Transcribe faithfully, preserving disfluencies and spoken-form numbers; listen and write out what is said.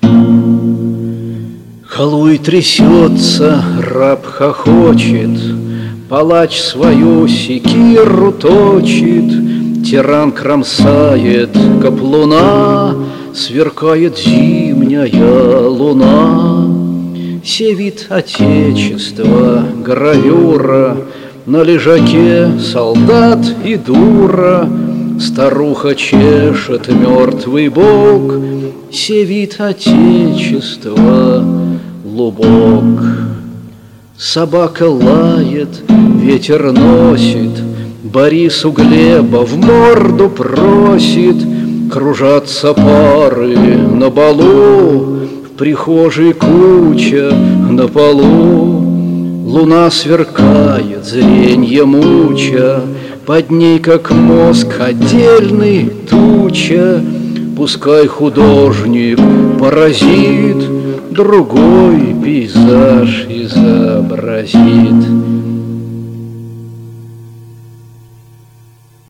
Халуй трясется, раб хохочет, палач свою секиру точит, тиран кромсает каплуна, сверкает зимняя луна. Севит отечество гравюра, на лежаке солдат и дура, старуха чешет мертвый бок, севит отечество лубок. Собака лает, ветер носит, Борису Глеба в морду просит. Кружатся пары на балу, в прихожей куча на полу. Луна сверкает, зренье муча, под ней, как мозг отдельный, туча. Пускай художник паразит, другой пейзаж изобразит.